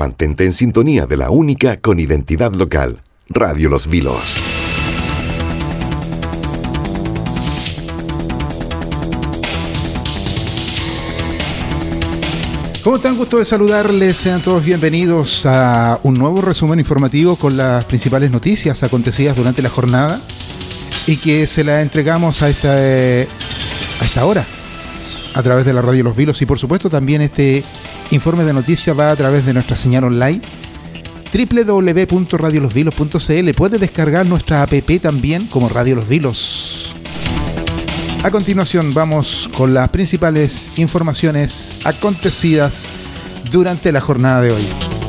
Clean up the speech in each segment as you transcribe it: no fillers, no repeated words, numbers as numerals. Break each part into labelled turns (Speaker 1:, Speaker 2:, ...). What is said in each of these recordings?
Speaker 1: Mantente en sintonía de la única con identidad local, Radio Los Vilos.
Speaker 2: ¿Cómo están? Gusto de saludarles. Sean todos bienvenidos a un nuevo resumen informativo con las principales noticias acontecidas durante la jornada y que se la entregamos a esta hora a través de la Radio Los Vilos. Y por supuesto también este informe de noticias va a través de nuestra señal online www.radiolosvilos.cl. Puede descargar nuestra app también como Radio Los Vilos. A continuación vamos con las principales informaciones acontecidas durante la jornada de hoy.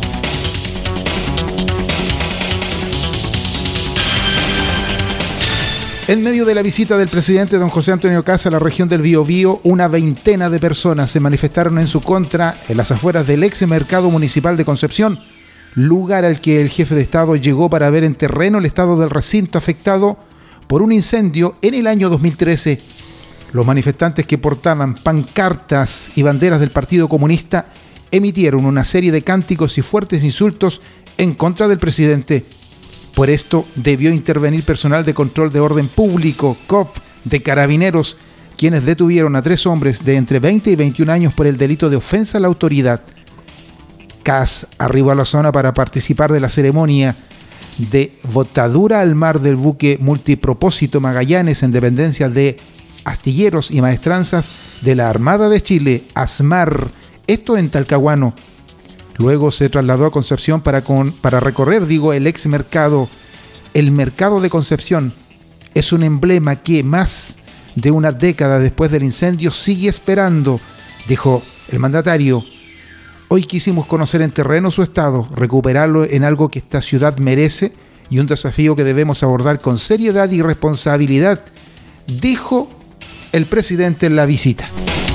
Speaker 2: En medio de la visita del presidente don José Antonio Kast a la región del Biobío, una veintena de personas se manifestaron en su contra en las afueras del ex mercado municipal de Concepción, lugar al que el jefe de Estado llegó para ver en terreno el estado del recinto afectado por un incendio en el año 2013. Los manifestantes, que portaban pancartas y banderas del Partido Comunista, emitieron una serie de cánticos y fuertes insultos en contra del presidente. Por esto debió intervenir personal de control de orden público, COP, de Carabineros, quienes detuvieron a 3 hombres de entre 20 y 21 años por el delito de ofensa a la autoridad. Kast arribó a la zona para participar de la ceremonia de botadura al mar del buque multipropósito Magallanes en dependencia de Astilleros y Maestranzas de la Armada de Chile, ASMAR, esto en Talcahuano. Luego se trasladó a Concepción para recorrer, el ex mercado. El mercado de Concepción es un emblema que más de una década después del incendio sigue esperando, dijo el mandatario. Hoy quisimos conocer en terreno su estado, recuperarlo en algo que esta ciudad merece y un desafío que debemos abordar con seriedad y responsabilidad, dijo el presidente en la visita.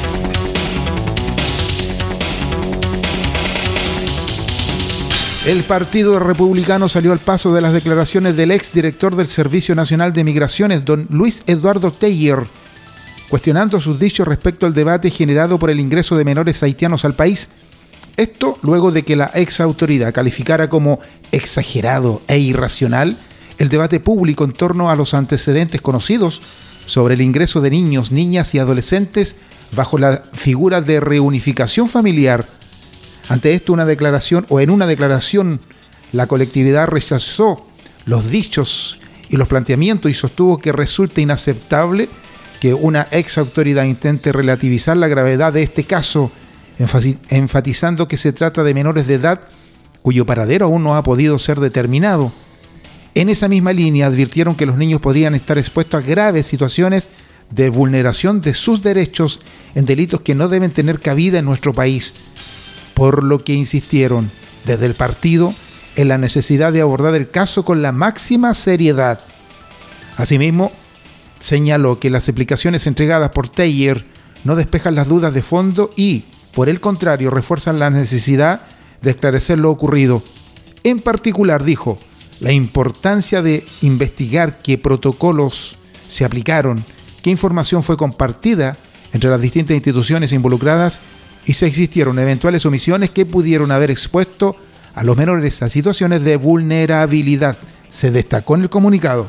Speaker 2: El Partido Republicano salió al paso de las declaraciones del ex director del Servicio Nacional de Migraciones, don Luis Eduardo Teyer, cuestionando sus dichos respecto al debate generado por el ingreso de menores haitianos al país. Esto luego de que la ex autoridad calificara como exagerado e irracional el debate público en torno a los antecedentes conocidos sobre el ingreso de niños, niñas y adolescentes bajo la figura de reunificación familiar. Ante esto, en una declaración, la colectividad rechazó los dichos y los planteamientos y sostuvo que resulta inaceptable que una ex autoridad intente relativizar la gravedad de este caso, enfatizando que se trata de menores de edad cuyo paradero aún no ha podido ser determinado. En esa misma línea advirtieron que los niños podrían estar expuestos a graves situaciones de vulneración de sus derechos en delitos que no deben tener cabida en nuestro país, por lo que insistieron desde el partido en la necesidad de abordar el caso con la máxima seriedad. Asimismo, señaló que las explicaciones entregadas por Teyer no despejan las dudas de fondo y, por el contrario, refuerzan la necesidad de esclarecer lo ocurrido. En particular, dijo, la importancia de investigar qué protocolos se aplicaron, qué información fue compartida entre las distintas instituciones involucradas y si existieron eventuales omisiones que pudieron haber expuesto a los menores a situaciones de vulnerabilidad, se destacó en el comunicado.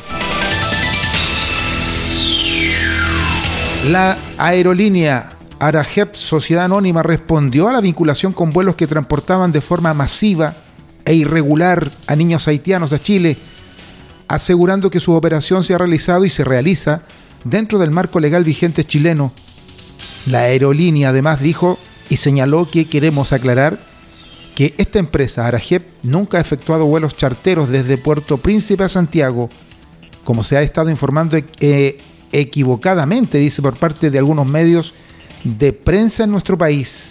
Speaker 2: La aerolínea Arajep Sociedad Anónima respondió a la vinculación con vuelos que transportaban de forma masiva e irregular a niños haitianos a Chile, asegurando que su operación se ha realizado y se realiza dentro del marco legal vigente chileno. La aerolínea además dijo y señaló que queremos aclarar que esta empresa, Arajep, nunca ha efectuado vuelos charteros desde Puerto Príncipe a Santiago, como se ha estado informando equivocadamente, dice, por parte de algunos medios de prensa en nuestro país.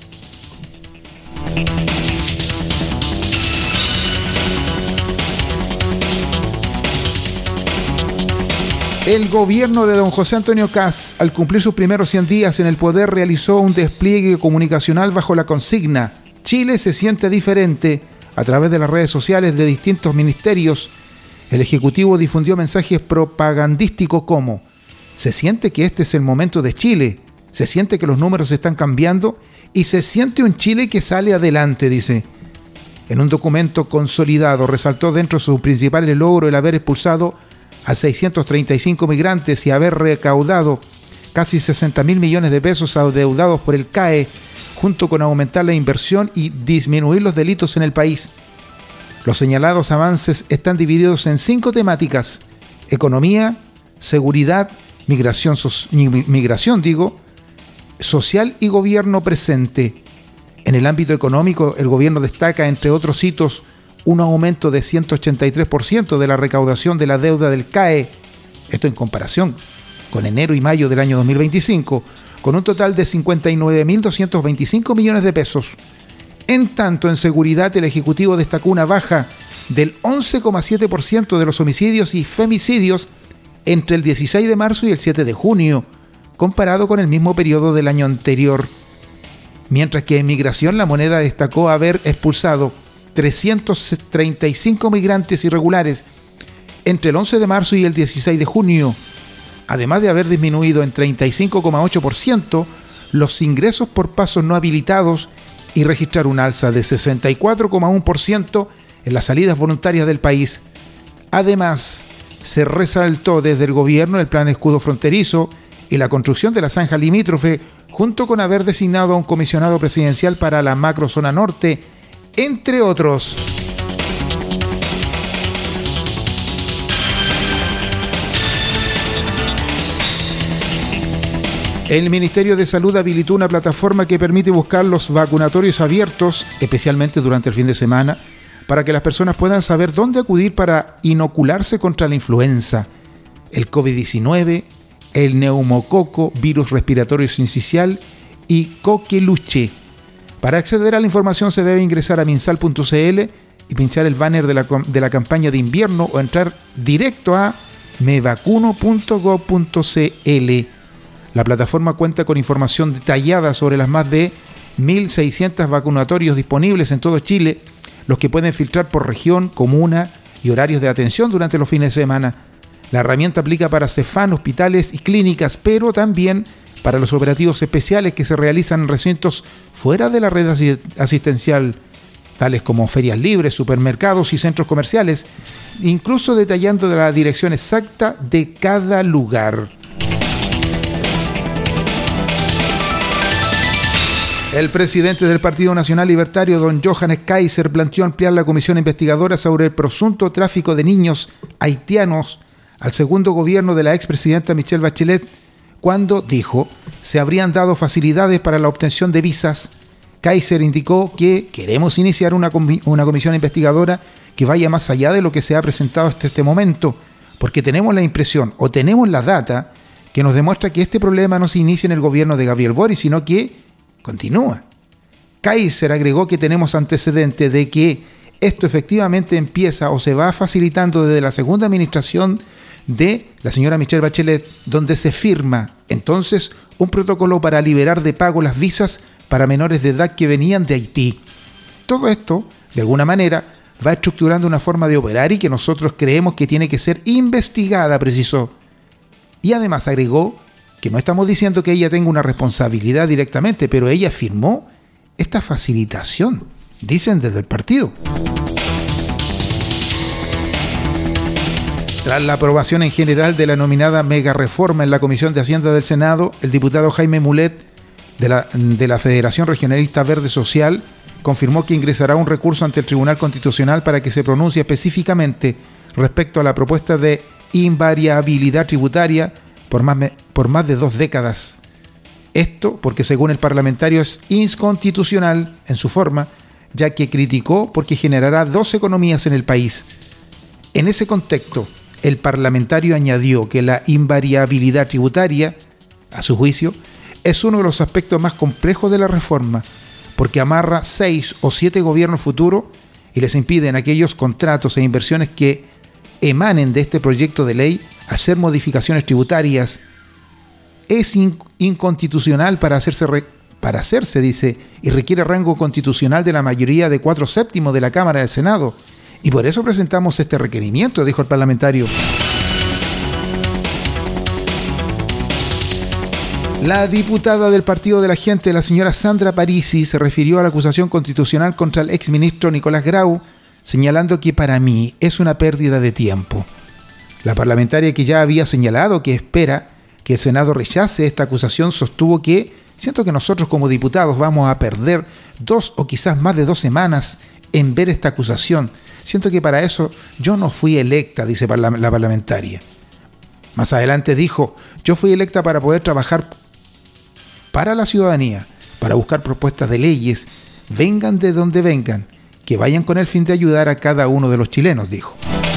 Speaker 2: El gobierno de don José Antonio Kast, al cumplir sus primeros 100 días en el poder, realizó un despliegue comunicacional bajo la consigna Chile se siente diferente. A través de las redes sociales de distintos ministerios, el Ejecutivo difundió mensajes propagandísticos como: se siente que este es el momento de Chile, se siente que los números están cambiando y se siente un Chile que sale adelante, dice. En un documento consolidado resaltó dentro de sus principales logros el haber expulsado a 635 migrantes y haber recaudado casi 60.000 millones de pesos adeudados por el CAE, junto con aumentar la inversión y disminuir los delitos en el país. Los señalados avances están divididos en 5 temáticas: economía, seguridad, migración social y gobierno presente. En el ámbito económico, el gobierno destaca, entre otros hitos, un aumento de 183% de la recaudación de la deuda del CAE, esto en comparación con enero y mayo del año 2025, con un total de 59.225 millones de pesos. En tanto, en seguridad, el Ejecutivo destacó una baja del 11,7% de los homicidios y femicidios entre el 16 de marzo y el 7 de junio, comparado con el mismo periodo del año anterior. Mientras que en migración, la moneda destacó haber expulsado 335 migrantes irregulares entre el 11 de marzo y el 16 de junio, además de haber disminuido en 35,8% los ingresos por pasos no habilitados y registrar un alza de 64,1% en las salidas voluntarias del país. Además, se resaltó desde el gobierno el plan escudo fronterizo y la construcción de la zanja limítrofe, junto con haber designado a un comisionado presidencial para la macrozona norte, entre otros. El Ministerio de Salud habilitó una plataforma que permite buscar los vacunatorios abiertos, especialmente durante el fin de semana, para que las personas puedan saber dónde acudir para inocularse contra la influenza, el COVID-19, el neumococo, virus respiratorio sincicial y coqueluche. Para acceder a la información se debe ingresar a minsal.cl y pinchar el banner de la campaña de invierno o entrar directo a mevacuno.gov.cl. La plataforma cuenta con información detallada sobre las más de 1.600 vacunatorios disponibles en todo Chile, los que pueden filtrar por región, comuna y horarios de atención durante los fines de semana. La herramienta aplica para CEFAM, hospitales y clínicas, pero también para los operativos especiales que se realizan en recintos fuera de la red asistencial, tales como ferias libres, supermercados y centros comerciales, incluso detallando la dirección exacta de cada lugar. El presidente del Partido Nacional Libertario, don Johannes Kaiser, planteó ampliar la comisión investigadora sobre el presunto tráfico de niños haitianos al segundo gobierno de la expresidenta Michelle Bachelet, cuando, dijo, se habrían dado facilidades para la obtención de visas. Kaiser indicó que queremos iniciar una comisión investigadora que vaya más allá de lo que se ha presentado hasta este momento, porque tenemos la impresión o tenemos la data que nos demuestra que este problema no se inicia en el gobierno de Gabriel Boric, sino que continúa. Kaiser agregó que tenemos antecedentes de que esto efectivamente empieza o se va facilitando desde la segunda administración de la señora Michelle Bachelet, donde se firma entonces un protocolo para liberar de pago las visas para menores de edad que venían de Haití. Todo esto, de alguna manera, va estructurando una forma de operar y que nosotros creemos que tiene que ser investigada, precisó. Y además agregó que no estamos diciendo que ella tenga una responsabilidad directamente, pero ella firmó esta facilitación, dicen desde el partido. Tras la aprobación en general de la nominada mega reforma en la Comisión de Hacienda del Senado, el diputado Jaime Mulet, de la Federación Regionalista Verde Social, confirmó que ingresará un recurso ante el Tribunal Constitucional para que se pronuncie específicamente respecto a la propuesta de invariabilidad tributaria por más de 2 décadas. Esto porque, según el parlamentario, es inconstitucional en su forma, ya que criticó porque generará 2 economías en el país. En ese contexto, el parlamentario añadió que la invariabilidad tributaria, a su juicio, es uno de los aspectos más complejos de la reforma, porque amarra 6 o 7 gobiernos futuros y les impiden a aquellos contratos e inversiones que emanen de este proyecto de ley hacer modificaciones tributarias. Es inconstitucional para hacerse, dice, y requiere rango constitucional de la mayoría de 4/7 de la Cámara del Senado. Y por eso presentamos este requerimiento, dijo el parlamentario. La diputada del Partido de la Gente, la señora Sandra Parisi, se refirió a la acusación constitucional contra el exministro Nicolás Grau, señalando que para mí es una pérdida de tiempo. La parlamentaria, que ya había señalado que espera que el Senado rechace esta acusación, sostuvo que siento que nosotros como diputados vamos a perder 2 o quizás más de 2 semanas en ver esta acusación. Siento que para eso yo no fui electa, dice la parlamentaria. Más adelante dijo, yo fui electa para poder trabajar para la ciudadanía, para buscar propuestas de leyes, vengan de donde vengan, que vayan con el fin de ayudar a cada uno de los chilenos, dijo.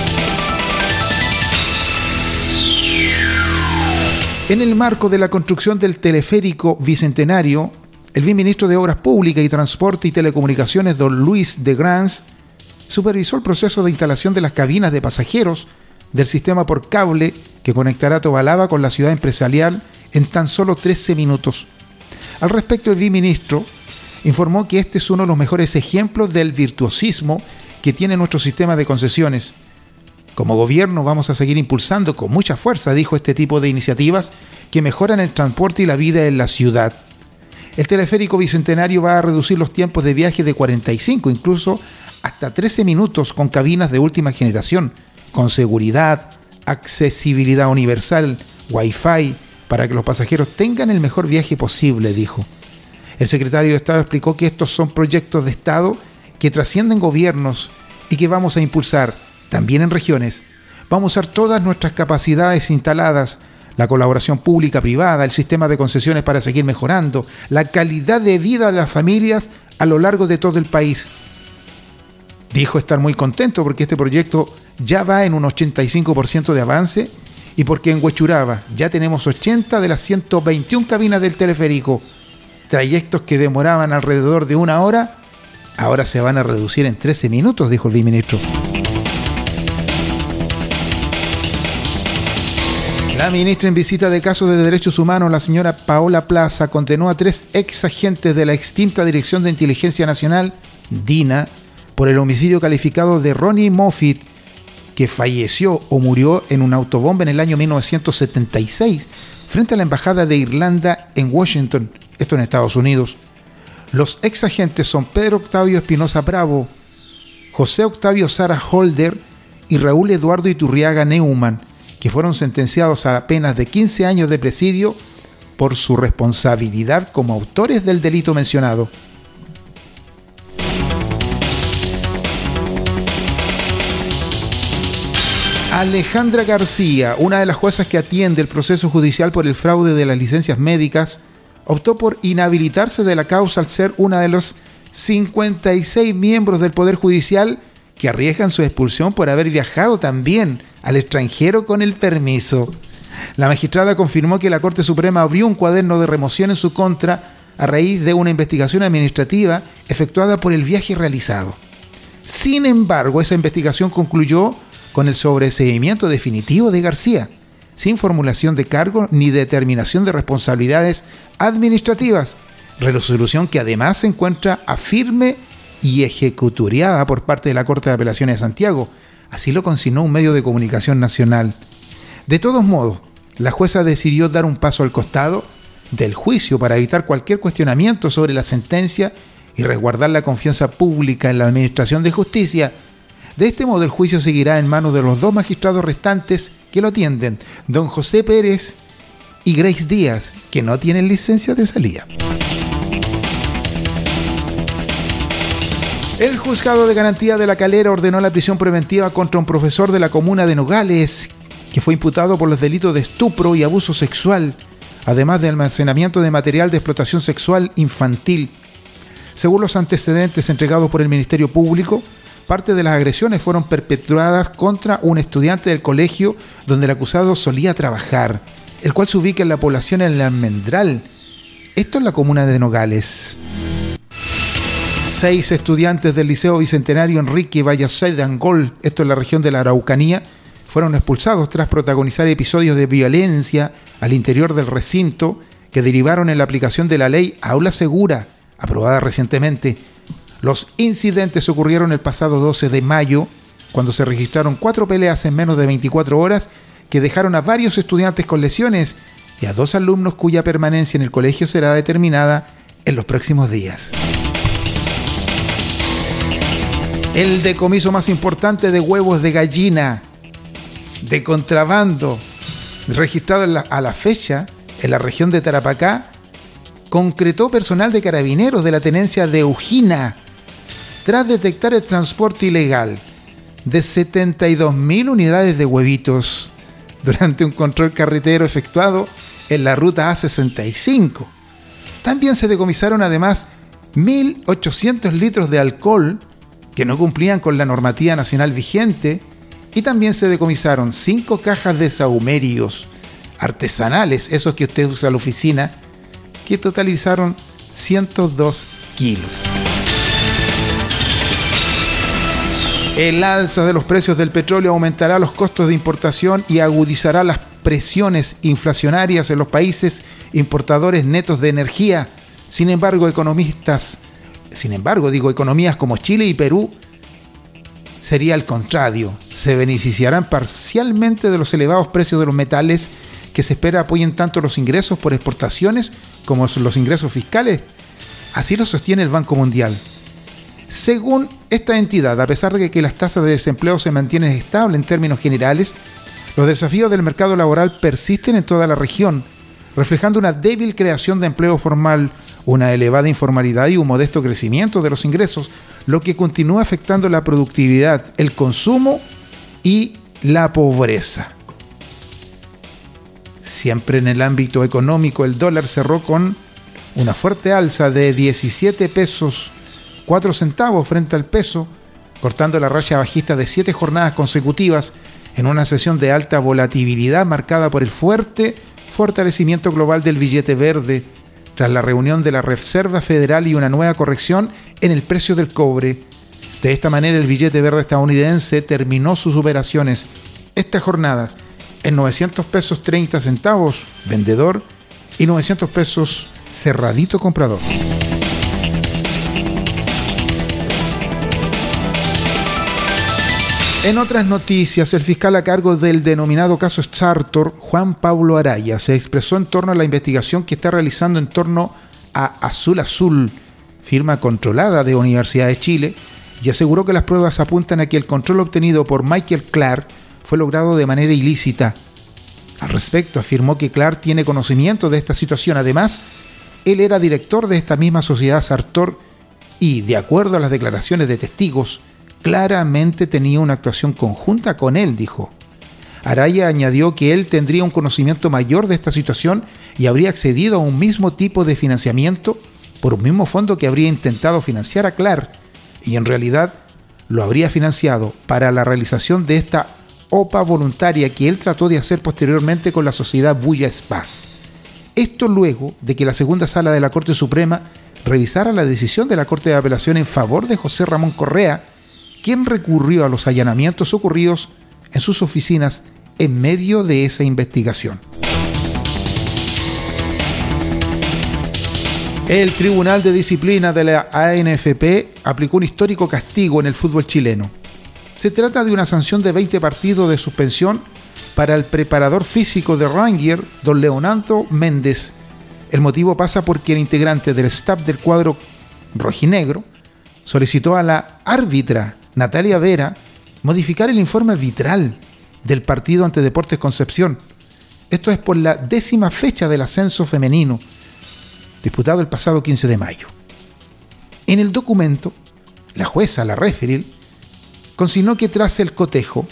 Speaker 2: En el marco de la construcción del teleférico Bicentenario, el viceministro de Obras Públicas y Transporte y Telecomunicaciones, don Luis de Grans, supervisó el proceso de instalación de las cabinas de pasajeros del sistema por cable que conectará Tobalaba con la ciudad empresarial en tan solo 13 minutos. Al respecto, el viceministro informó que este es uno de los mejores ejemplos del virtuosismo que tiene nuestro sistema de concesiones. Como gobierno vamos a seguir impulsando con mucha fuerza, dijo, este tipo de iniciativas que mejoran el transporte y la vida en la ciudad. El teleférico Bicentenario va a reducir los tiempos de viaje de 45, incluso hasta 13 minutos, con cabinas de última generación, con seguridad, accesibilidad universal, Wi-Fi, para que los pasajeros tengan el mejor viaje posible, dijo. El secretario de Estado explicó que estos son proyectos de Estado que trascienden gobiernos y que vamos a impulsar también en regiones. Vamos a usar todas nuestras capacidades instaladas, la colaboración pública-privada, el sistema de concesiones para seguir mejorando la calidad de vida de las familias a lo largo de todo el país. Dijo estar muy contento porque este proyecto ya va en un 85% de avance y porque en Huechuraba ya tenemos 80 de las 121 cabinas del teleférico. Trayectos que demoraban alrededor de 1 hora, ahora se van a reducir en 13 minutos, dijo el viceministro. La ministra en visita de casos de derechos humanos, la señora Paola Plaza, condenó a 3 ex agentes de la extinta Dirección de Inteligencia Nacional, DINA, por el homicidio calificado de Ronnie Moffitt, que falleció o murió en una autobomba en el año 1976 frente a la Embajada de Irlanda en Washington, esto en Estados Unidos. Los ex agentes son Pedro Octavio Espinosa Bravo, José Octavio Sara Holder y Raúl Eduardo Iturriaga Neumann, que fueron sentenciados a penas de 15 años de presidio por su responsabilidad como autores del delito mencionado. Alejandra García, una de las juezas que atiende el proceso judicial por el fraude de las licencias médicas, optó por inhabilitarse de la causa al ser una de los 56 miembros del Poder Judicial que arriesgan su expulsión por haber viajado también al extranjero con el permiso. La magistrada confirmó que la Corte Suprema abrió un cuaderno de remoción en su contra a raíz de una investigación administrativa efectuada por el viaje realizado. Sin embargo, esa investigación concluyó con el sobreseimiento definitivo de García, sin formulación de cargo ni determinación de responsabilidades administrativas, resolución que además se encuentra a firme y ejecutoriada por parte de la Corte de Apelaciones de Santiago. Así lo consignó un medio de comunicación nacional. De todos modos, la jueza decidió dar un paso al costado del juicio para evitar cualquier cuestionamiento sobre la sentencia y resguardar la confianza pública en la administración de justicia. De este modo, el juicio seguirá en manos de los 2 magistrados restantes que lo atienden, don José Pérez y Grace Díaz, que no tienen licencia de salida. El juzgado de garantía de La Calera ordenó la prisión preventiva contra un profesor de la comuna de Nogales, que fue imputado por los delitos de estupro y abuso sexual, además de almacenamiento de material de explotación sexual infantil. Según los antecedentes entregados por el Ministerio Público, parte de las agresiones fueron perpetradas contra un estudiante del colegio donde el acusado solía trabajar, el cual se ubica en la población El Almendral, esto en la comuna de Nogales. 6 estudiantes del Liceo Bicentenario Enrique Vallacé de Angol, esto en la región de la Araucanía, fueron expulsados tras protagonizar episodios de violencia al interior del recinto que derivaron en la aplicación de la ley Aula Segura, aprobada recientemente. Los incidentes ocurrieron el pasado 12 de mayo, cuando se registraron 4 peleas en menos de 24 horas que dejaron a varios estudiantes con lesiones y a 2 alumnos cuya permanencia en el colegio será determinada en los próximos días. El decomiso más importante de huevos de gallina de contrabando registrado a la fecha en la región de Tarapacá concretó personal de carabineros de la tenencia de Ujina tras detectar el transporte ilegal de 72.000 unidades de huevitos durante un control carretero efectuado en la ruta A65. También se decomisaron además 1.800 litros de alcohol que no cumplían con la normativa nacional vigente, y también se decomisaron 5 cajas de sahumerios artesanales, esos que usted usa en la oficina, que totalizaron 102 kilos. El alza de los precios del petróleo aumentará los costos de importación y agudizará las presiones inflacionarias en los países importadores netos de energía. Sin embargo, economías como Chile y Perú sería el contrario. Se beneficiarán parcialmente de los elevados precios de los metales que se espera apoyen tanto los ingresos por exportaciones como los ingresos fiscales. Así lo sostiene el Banco Mundial. Según esta entidad, a pesar de que las tasas de desempleo se mantienen estables en términos generales, los desafíos del mercado laboral persisten en toda la región, reflejando una débil creación de empleo formal, una elevada informalidad y un modesto crecimiento de los ingresos, lo que continúa afectando la productividad, el consumo y la pobreza. Siempre en el ámbito económico, el dólar cerró con una fuerte alza de 17 pesos 4 centavos frente al peso, cortando la raya bajista de 7 jornadas consecutivas en una sesión de alta volatilidad marcada por el fuerte fortalecimiento global del billete verde, tras la reunión de la Reserva Federal y una nueva corrección en el precio del cobre. De esta manera, el billete verde estadounidense terminó sus operaciones esta jornada en 900 pesos 30 centavos vendedor y 900 pesos cerradito comprador. En otras noticias, el fiscal a cargo del denominado caso Sartor, Juan Pablo Araya, se expresó en torno a la investigación que está realizando en torno a Azul Azul, firma controlada de Universidad de Chile, y aseguró que las pruebas apuntan a que el control obtenido por Michael Clark fue logrado de manera ilícita. Al respecto, afirmó que Clark tiene conocimiento de esta situación. Además, él era director de esta misma sociedad Sartor y, de acuerdo a las declaraciones de testigos, claramente tenía una actuación conjunta con él, dijo. Araya añadió que él tendría un conocimiento mayor de esta situación y habría accedido a un mismo tipo de financiamiento por un mismo fondo que habría intentado financiar a Clark, y en realidad lo habría financiado para la realización de esta OPA voluntaria que él trató de hacer posteriormente con la sociedad Bulla Spa. Esto luego de que la segunda sala de la Corte Suprema revisara la decisión de la Corte de Apelación en favor de José Ramón Correa, quien recurrió a los allanamientos ocurridos en sus oficinas en medio de esa investigación. El Tribunal de Disciplina de la ANFP aplicó un histórico castigo en el fútbol chileno. Se trata de una sanción de 20 partidos de suspensión para el preparador físico de Rangers, don Leonardo Méndez. El motivo pasa porque el integrante del staff del cuadro rojinegro solicitó a la árbitra Natalia Vera modificar el informe arbitral del partido ante Deportes Concepción. Esto es por la 10ª fecha del ascenso femenino, disputado el pasado 15 de mayo. En el documento, la jueza, la referee, consignó que tras el cotejo,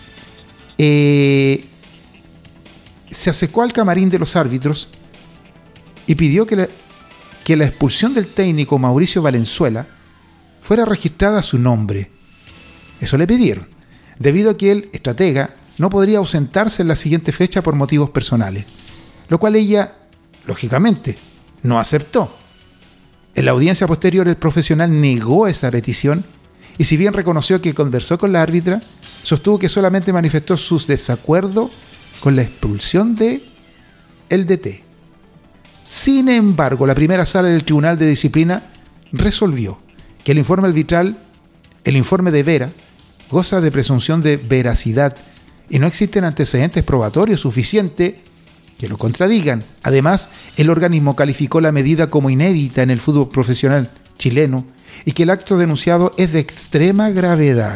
Speaker 2: se acercó al camarín de los árbitros y pidió que la expulsión del técnico Mauricio Valenzuela fuera registrada a su nombre. Eso le pidieron, debido a que el estratega no podría ausentarse en la siguiente fecha por motivos personales, lo cual ella, lógicamente, no aceptó. En la audiencia posterior, el profesional negó esa petición y, si bien reconoció que conversó con la árbitra, sostuvo que solamente manifestó su desacuerdo con la expulsión de el DT. Sin embargo, la primera sala del Tribunal de Disciplina resolvió que el informe arbitral, el informe de Vera, goza de presunción de veracidad y no existen antecedentes probatorios suficientes que lo contradigan. Además, el organismo calificó la medida como inédita en el fútbol profesional chileno y que el acto denunciado es de extrema gravedad.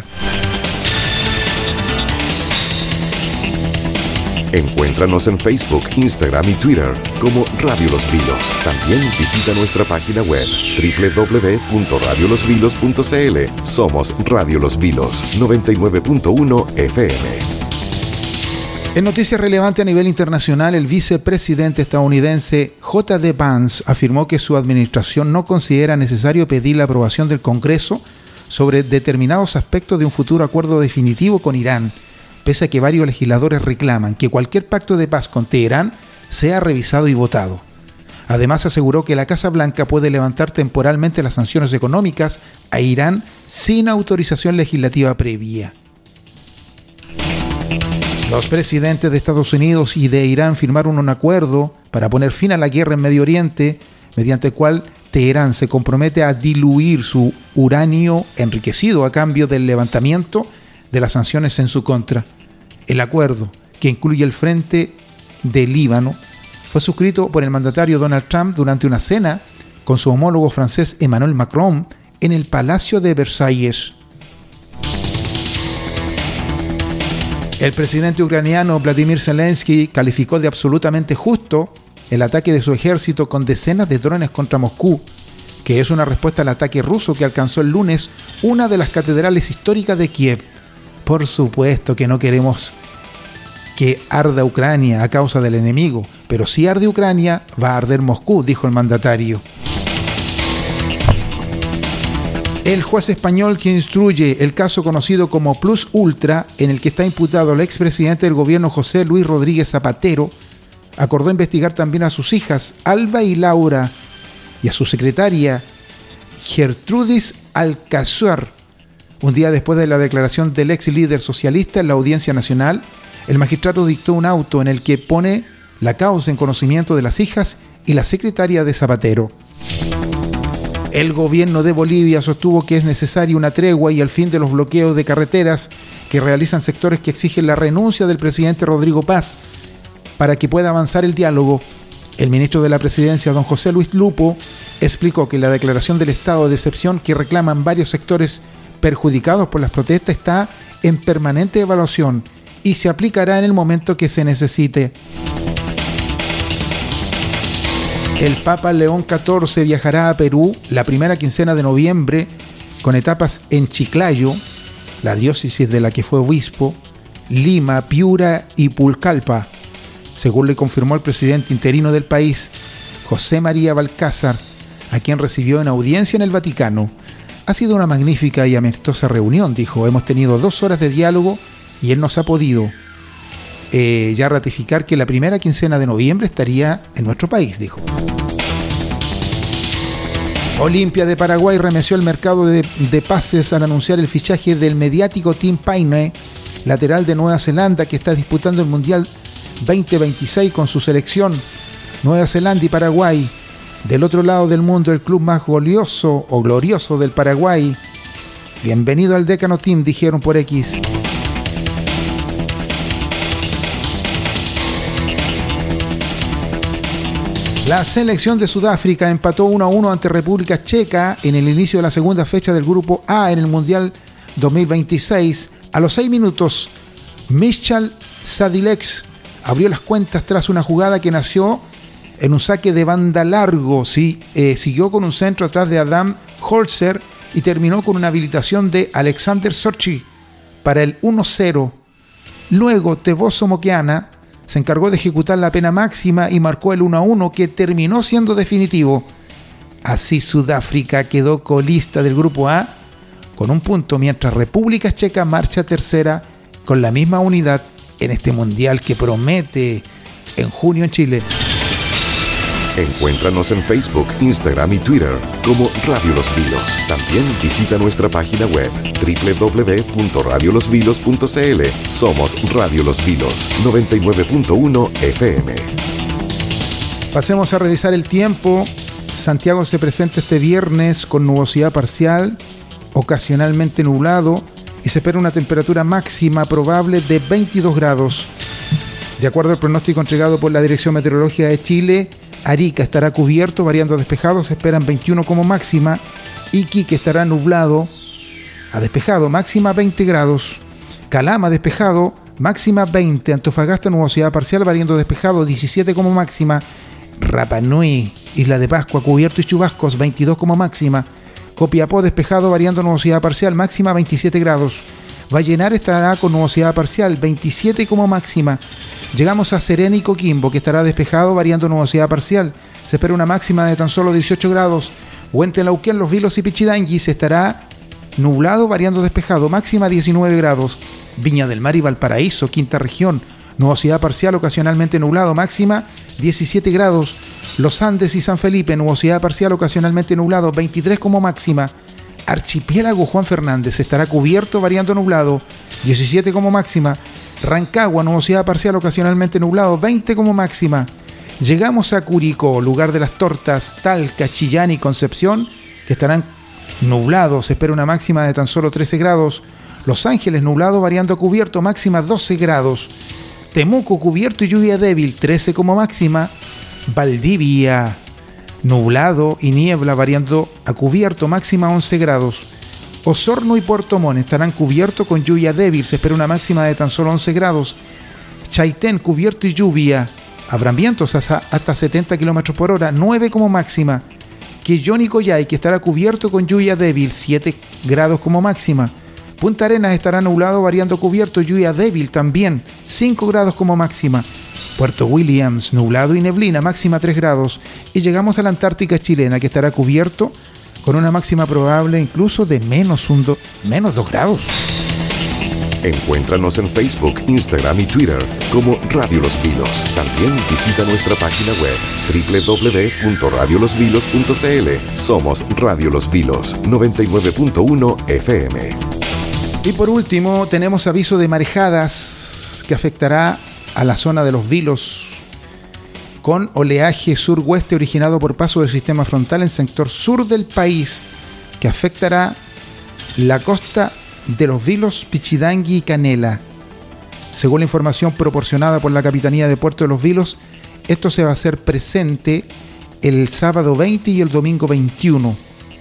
Speaker 1: Encuéntranos en Facebook, Instagram y Twitter como Radio Los Vilos. También visita nuestra página web www.radiolosvilos.cl. Somos Radio Los Vilos, 99.1 FM.
Speaker 2: En noticias relevantes a nivel internacional, el vicepresidente estadounidense J.D. Vance afirmó que su administración no considera necesario pedir la aprobación del Congreso sobre determinados aspectos de un futuro acuerdo definitivo con Irán, pese a que varios legisladores reclaman que cualquier pacto de paz con Teherán sea revisado y votado. Además, aseguró que la Casa Blanca puede levantar temporalmente las sanciones económicas a Irán sin autorización legislativa previa. Los presidentes de Estados Unidos y de Irán firmaron un acuerdo para poner fin a la guerra en Medio Oriente, mediante el cual Teherán se compromete a diluir su uranio enriquecido a cambio del levantamiento de las sanciones en su contra. El acuerdo, que incluye el frente de Líbano, fue suscrito por el mandatario Donald Trump durante una cena con su homólogo francés Emmanuel Macron en el Palacio de Versalles. El presidente ucraniano Vladimir Zelensky calificó de absolutamente justo el ataque de su ejército con decenas de drones contra Moscú, que es una respuesta al ataque ruso que alcanzó el lunes una de las catedrales históricas de Kiev. Por supuesto que no queremos que arda Ucrania a causa del enemigo, pero si arde Ucrania, va a arder Moscú, dijo el mandatario. El juez español que instruye el caso conocido como Plus Ultra, en el que está imputado el expresidente del gobierno José Luis Rodríguez Zapatero, acordó investigar también a sus hijas Alba y Laura y a su secretaria Gertrudis Alcázar. Un día después de la declaración del ex líder socialista en la Audiencia Nacional, el magistrado dictó un auto en el que pone la causa en conocimiento de las hijas y la secretaria de Zapatero. El gobierno de Bolivia sostuvo que es necesaria una tregua y el fin de los bloqueos de carreteras que realizan sectores que exigen la renuncia del presidente Rodrigo Paz para que pueda avanzar el diálogo. El ministro de la Presidencia, don José Luis Lupo, explicó que la declaración del estado de excepción que reclaman varios sectores perjudicados por las protestas está en permanente evaluación y se aplicará en el momento que se necesite. El Papa León XIV viajará a Perú la primera quincena de noviembre con etapas en Chiclayo, la diócesis de la que fue obispo, Lima, Piura y Pucallpa, según le confirmó el presidente interino del país, José María Balcázar, a quien recibió en audiencia en el Vaticano. Ha sido una magnífica y amistosa reunión, dijo. Hemos tenido 2 horas de diálogo y él nos ha podido ya ratificar que la primera quincena de noviembre estaría en nuestro país, dijo. Olimpia de Paraguay remeció el mercado de pases al anunciar el fichaje del mediático Tim Payne, lateral de Nueva Zelanda, que está disputando el Mundial 2026 con su selección. Nueva Zelanda y Paraguay. Del otro lado del mundo, el club más glorioso del Paraguay. Bienvenido al Decano Team, dijeron por X. La selección de Sudáfrica empató 1-1 ante República Checa en el inicio de la segunda fecha del Grupo A en el Mundial 2026. A los 6 minutos, Michal Sadilex abrió las cuentas tras una jugada que nació en un saque de banda largo. Siguió con un centro atrás de Adam Holzer y terminó con una habilitación de Alexander Sorchi para el 1-0. Luego, Teboso Mokeana se encargó de ejecutar la pena máxima y marcó el 1-1 que terminó siendo definitivo. Así Sudáfrica quedó colista del Grupo A con 1 punto, mientras República Checa marcha tercera con la misma unidad en este mundial que promete en junio en Chile.
Speaker 1: Encuéntranos en Facebook, Instagram y Twitter como Radio Los Vilos. También visita nuestra página web www.radiolosvilos.cl. Somos Radio Los Vilos, 99.1 FM.
Speaker 2: Pasemos a revisar el tiempo. Santiago se presenta este viernes con nubosidad parcial, ocasionalmente nublado, y se espera una temperatura máxima probable de 22 grados. De acuerdo al pronóstico entregado por la Dirección Meteorológica de Chile, Arica estará cubierto, variando a despejado, se esperan 21 como máxima. Iquique estará nublado a despejado, máxima 20 grados. Calama despejado, máxima 20. Antofagasta nubosidad parcial, variando despejado, 17 como máxima. Rapa Nui, Isla de Pascua, cubierto y chubascos, 22 como máxima. Copiapó despejado, variando nubosidad parcial, máxima 27 grados. Vallenar estará con nubosidad parcial, 27 como máxima. Llegamos a Serena y Coquimbo, que estará despejado, variando nubosidad parcial. Se espera una máxima de tan solo 18 grados. Huentelauquén, Los Vilos y Pichidanguis estará nublado, variando despejado, máxima 19 grados. Viña del Mar y Valparaíso, quinta región, nubosidad parcial, ocasionalmente nublado, máxima 17 grados. Los Andes y San Felipe, nubosidad parcial, ocasionalmente nublado, 23 como máxima. Archipiélago Juan Fernández estará cubierto, variando nublado, 17 como máxima. Rancagua, nubosidad parcial, ocasionalmente nublado, 20 como máxima. Llegamos a Curicó, lugar de las tortas, Talca, Chillán y Concepción, que estarán nublados, se espera una máxima de tan solo 13 grados. Los Ángeles, nublado, variando a cubierto, máxima 12 grados. Temuco, cubierto y lluvia débil, 13 como máxima. Valdivia, nublado y niebla, variando a cubierto, máxima 11 grados. Osorno y Puerto Montt estarán cubiertos con lluvia débil, se espera una máxima de tan solo 11 grados. Chaitén, cubierto y lluvia, habrán vientos hasta 70 km por hora, 9 como máxima. Quillón y Coyhai, que estará cubierto con lluvia débil, 7 grados como máxima. Punta Arenas estará nublado, variando cubierto, lluvia débil también, 5 grados como máxima. Puerto Williams, nublado y neblina, máxima 3 grados. Y llegamos a la Antártica chilena, que estará cubierto con una máxima probable incluso de menos 2 grados.
Speaker 1: Encuéntranos en Facebook, Instagram y Twitter como Radio Los Vilos. También visita nuestra página web www.radiolosvilos.cl. Somos Radio Los Vilos, 99.1 FM.
Speaker 2: Y por último, tenemos aviso de marejadas que afectará a la zona de Los Vilos, con oleaje sur-oeste originado por paso del sistema frontal en sector sur del país, que afectará la costa de Los Vilos, Pichidangui y Canela. Según la información proporcionada por la Capitanía de Puerto de Los Vilos, esto se va a hacer presente el sábado 20 y el domingo 21,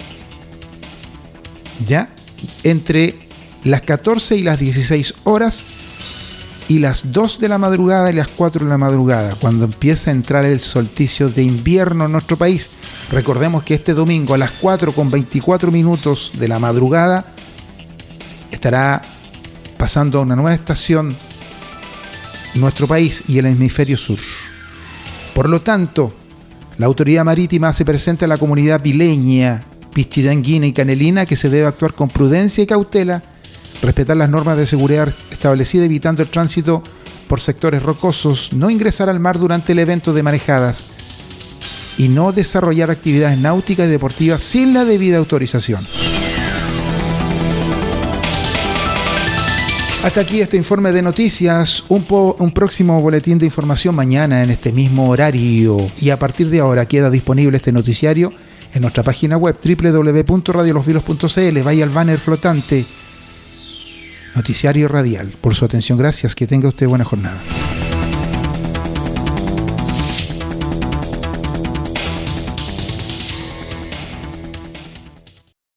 Speaker 2: ya entre las 14 y las 16 horas y las 2 de la madrugada y las 4 de la madrugada, cuando empieza a entrar el solsticio de invierno en nuestro país. Recordemos que este domingo a las 4:24 de la madrugada estará pasando a una nueva estación nuestro país y el hemisferio sur. Por lo tanto, la autoridad marítima hace presente a la comunidad vileña, pichidanguina y canelina que se debe actuar con prudencia y cautela, respetar las normas de seguridad establecidas, evitando el tránsito por sectores rocosos, no ingresar al mar durante el evento de marejadas y no desarrollar actividades náuticas y deportivas sin la debida autorización. Hasta aquí este informe de noticias, un próximo boletín de información mañana en este mismo horario, y a partir de ahora queda disponible este noticiario en nuestra página web www.radiolosvilos.cl. Vaya al banner flotante, noticiario radial. Por su atención, gracias, que tenga usted buena jornada.